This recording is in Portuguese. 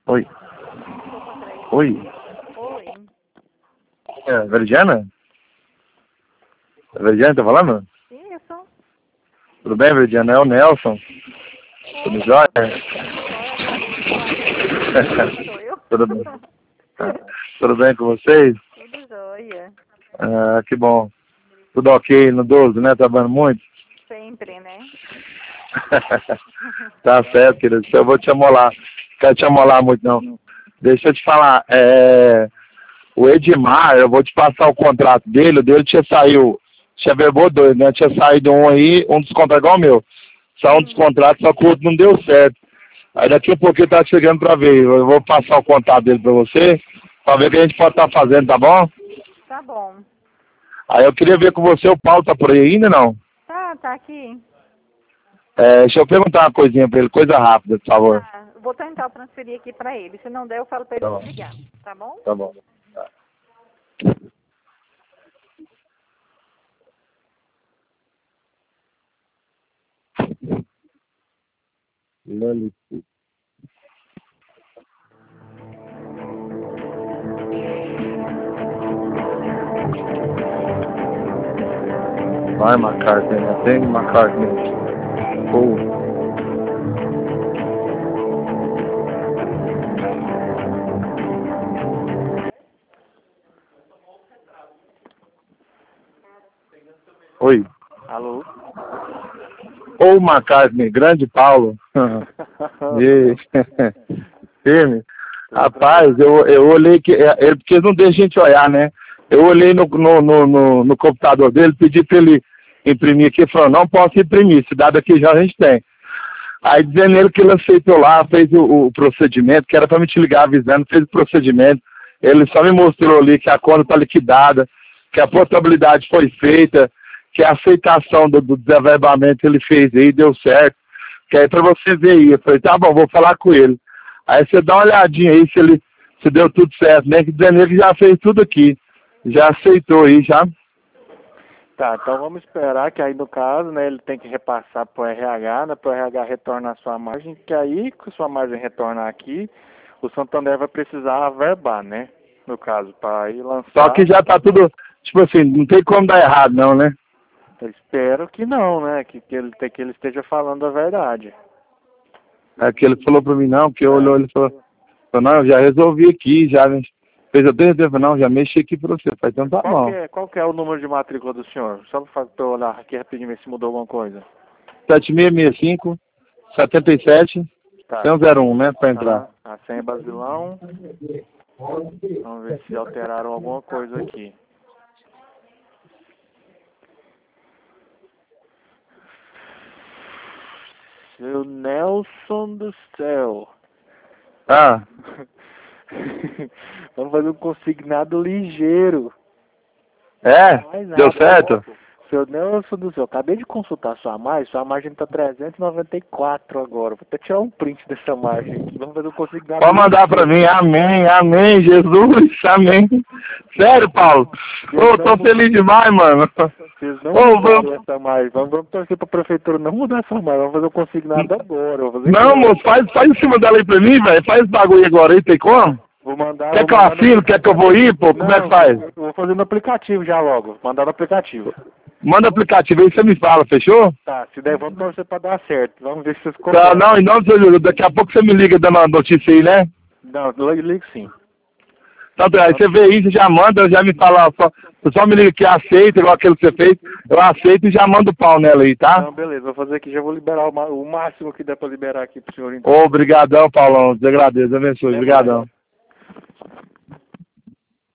Oi. Oi. Oi. É, Veridiana? Veridiana, tá falando? Isso. Tudo bem, Veridiana? É o Nelson. Tudo jóia? Sou eu. Tudo bem? Tudo bem com vocês? Tudo jóia. Ah, que bom. Tudo ok no 12, né? Trabalhando muito? Sempre, né? Tá certo, querido. Eu vou te amolar. Não quero te amolar muito, não. Deixa eu te falar. O Edmar, eu vou te passar o contrato dele. O dele tinha saído. Tinha verbou dois, né? Tinha saído um aí, um dos contratos igual o meu. Só um dos contratos, só que o outro não deu certo. Aí daqui a pouco ele tá chegando pra ver. Eu vou passar o contato dele pra você, pra ver o que a gente pode estar fazendo, tá bom? Tá bom. Aí eu queria ver com você, o Paulo tá por aí ainda, não? Tá aqui. Deixa eu perguntar uma coisinha pra ele, coisa rápida, por favor. Tá. Vou tentar transferir aqui pra ele. Se não der, eu falo pra ele Tá bom. te ligar. Tá bom? Tá bom. Tá. Vai, McCartney, atende McCartney. Oi. Alô? Ou McCartney, grande Paulo. E... Firme. Rapaz, eu olhei que. Porque não deixa a gente olhar, né? Eu olhei no computador dele, pedi pra ele imprimir aqui, falou, não posso imprimir, se dado aqui já a gente tem. Aí dizendo ele que ele aceitou lá, fez o procedimento, que era pra me te ligar avisando, fez o procedimento. Ele só me mostrou ali que a conta tá liquidada, que a portabilidade foi feita, que a aceitação do desaverbamento ele fez aí, deu certo. Que aí pra você ver aí, eu falei, tá bom, vou falar com ele. Aí você dá uma olhadinha aí se deu tudo certo, né? Que dizendo ele que já fez tudo aqui. Já aceitou aí, já. Tá, então vamos esperar que aí no caso, né, ele tem que repassar pro RH, né, pro RH retornar a sua margem, que aí com sua margem retornar aqui, o Santander vai precisar averbar, né, no caso, para ir lançar. Só que já tá tudo, tipo assim, não tem como dar errado não, né? Eu espero que não, né, que ele esteja falando a verdade. É que ele falou pra mim, não, que olhou, ele falou, não, eu já resolvi aqui, já fez eu tenho tempo, não, já mexi aqui pra você. Falei, então tá bom. Qual que é o número de matrícula do senhor? Só pra eu olhar aqui rapidinho, ver se mudou alguma coisa. 7665 77 Tá. 101, né, pra entrar. A senha Basilão. Vamos ver se alteraram alguma coisa aqui. Seu Nelson do céu. Ah, Vamos fazer um consignado ligeiro. deu certo? Seu Nelson do céu, acabei de consultar sua margem tá 394 agora. Vou até tirar um print dessa margem aqui. Vamos fazer um consignado. Pode mandar pra mim, amém, amém, Jesus, amém. Sério, Paulo? Ô, tô feliz demais, mano. Vocês não mudaram essa margem. Vamos torcer pra prefeitura não mudar essa margem. Vamos fazer um consignado agora. Não, moço, faz em cima dela aí pra mim, velho. Faz esse bagulho agora aí, tem como? Vou mandar. Quer que eu assino? Quer que eu vou ir, pô? Como é que faz? Eu vou fazer no aplicativo já logo. Mandar no aplicativo. Manda o aplicativo aí, você me fala, fechou? Tá, se der, vamos torcer pra dar certo. Vamos ver se vocês Tá, não, em nome de Jesus, daqui a pouco você me liga dando uma notícia aí, né? Não, eu ligo sim. Então, aí você vê isso, já manda, já me fala, só me liga que aceita, igual aquele que você fez, eu aceito e já mando o pau nela aí, tá? Não, beleza, vou fazer aqui, já vou liberar o máximo que der pra liberar aqui pro senhor. Então. Obrigadão, Paulão, te agradeço, abençoe, obrigadão.